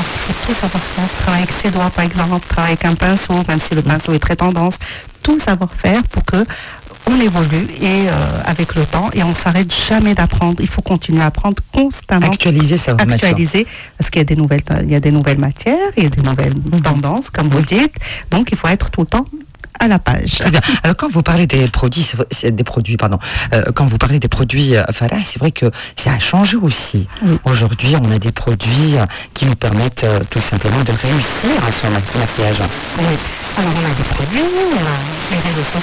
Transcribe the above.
il faut tout savoir faire. Travailler avec ses doigts, par exemple, travailler avec un pinceau, même si le pinceau est très tendance. Tout savoir faire pour que on évolue et avec le temps et on ne s'arrête jamais d'apprendre. Il faut continuer à apprendre constamment. Actualiser sa formation. Actualiser, parce qu'il y a des nouvelles matières, il y a des nouvelles tendances, comme vous dites. Donc, il faut être tout le temps à la page. Très bien. Alors quand vous parlez des produits, quand vous parlez des produits Farah, c'est vrai que ça a changé aussi. Oui. Aujourd'hui, on a des produits qui nous permettent tout simplement de réussir à son maquillage. Oui. Alors on a des produits, on a les réseaux sociaux.